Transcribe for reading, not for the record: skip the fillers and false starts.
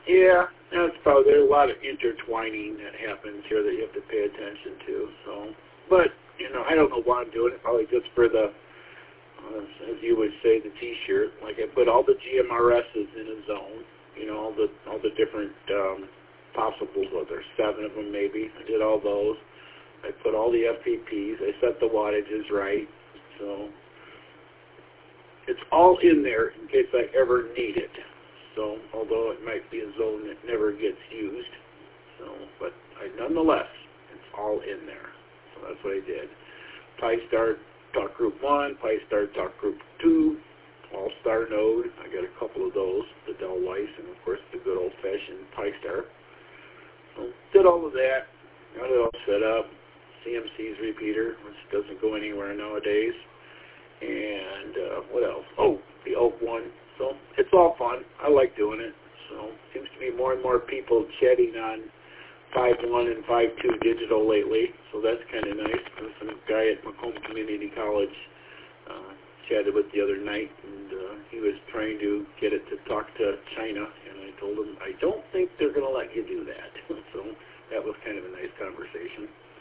Yeah, that's probably, there's a lot of intertwining that happens here that you have to pay attention to. So, but, you know, I don't know why I'm doing it. Probably just for the, as you would say, the T-shirt. Like I put all the GMRSs in a zone. You know, all the different possibles. Well, there's 7 of them maybe. I did all those. I put all the FPPs. I set the wattages right. So it's all in there in case I ever need it. So, although it might be a zone that never gets used, so, but nonetheless, it's all in there. So that's what I did. PyStar Talk Group 1, PyStar Talk Group 2, All-Star Node. I got a couple of those, the Dell Weiss, and of course the good old-fashioned PyStar. So, did all of that, got it all set up. CMC's repeater, which doesn't go anywhere nowadays. And what else? Oh, the Oak one. So it's all fun. I like doing it. So seems to be more and more people chatting on 5.1 and 5.2 digital lately. So that's kind of nice. Some guy at Macomb Community College chatted with the other night, and he was trying to get it to talk to China. And I told him, I don't think they're going to let you do that. So that was kind of a nice conversation.